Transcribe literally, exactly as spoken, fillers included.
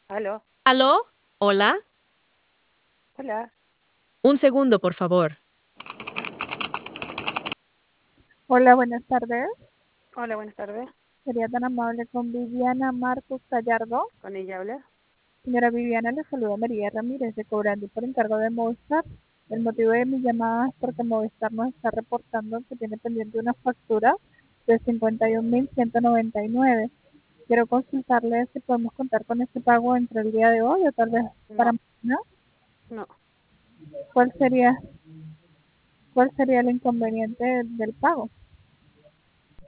Aló, ¿Aló? Hola. hola, Un segundo, por favor. Hola, buenas tardes. hola, buenas tardes. Sería tan amable con Viviana Marcos Gallardo. ¿Con ella habla? Señora Viviana, le saluda María Ramírez de Cobrando por encargo de Movistar. El motivo de mi llamada es porque Movistar nos está reportando que tiene pendiente una factura de cincuenta y un mil ciento noventa y nueve. Quiero consultarle si podemos contar con este pago entre el día de hoy o tal vez para No, mañana. no. ¿Cuál sería, cuál sería el inconveniente del pago?